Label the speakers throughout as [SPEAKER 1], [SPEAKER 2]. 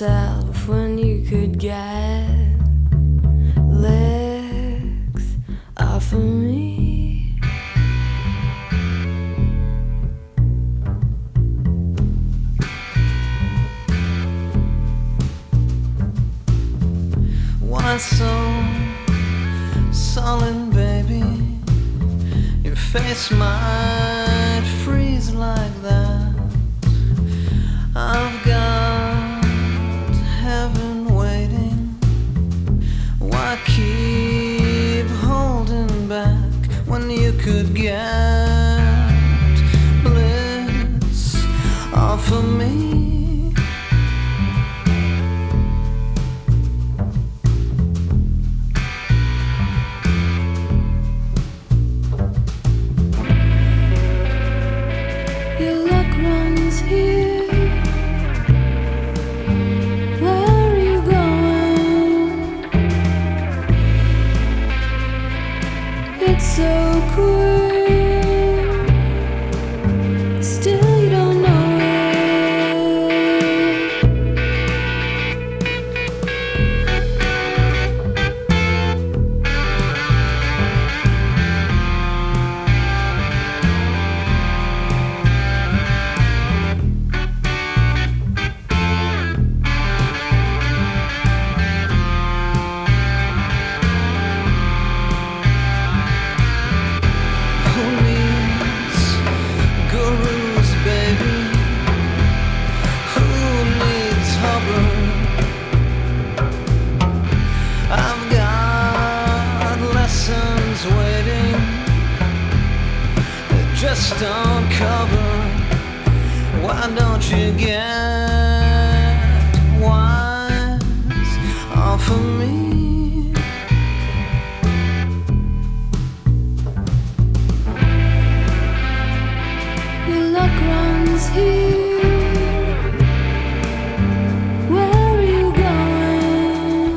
[SPEAKER 1] yourself when you could get legs off of me.
[SPEAKER 2] Why so sullen, baby? Your face might freeze like that. I've got heaven waiting. Why keep holding back when you could get bliss off of me?
[SPEAKER 1] Your luck runs here. Where are you going? It's so queer. Still you don't know
[SPEAKER 2] Who needs gurus, baby? Who needs Hubbard? I've got lessons waiting that just don't cover. Why don't you get wise off of me?
[SPEAKER 1] your luck runs here. Where are you going?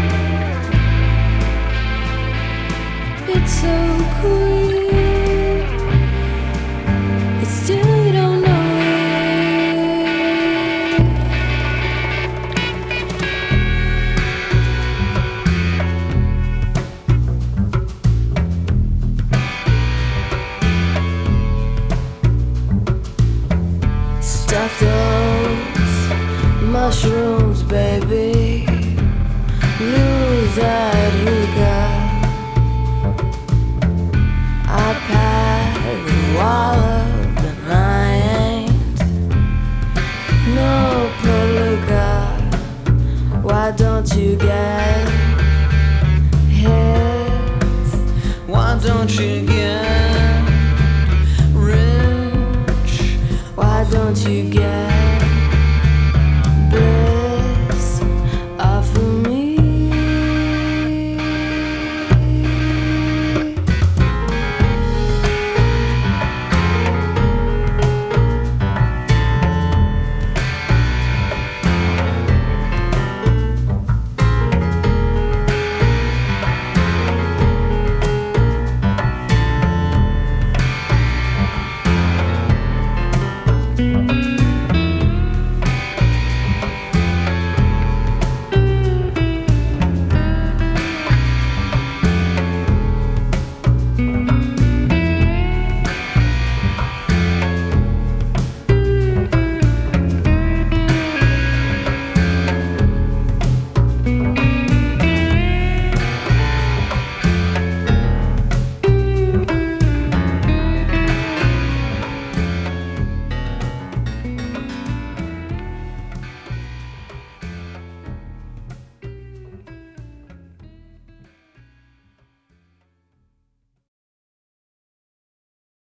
[SPEAKER 1] It's so queer. But still you don't know Stuff those mushrooms, baby. Lose that hookah. I pack the wallet, but I ain't no palooka. Why don't you get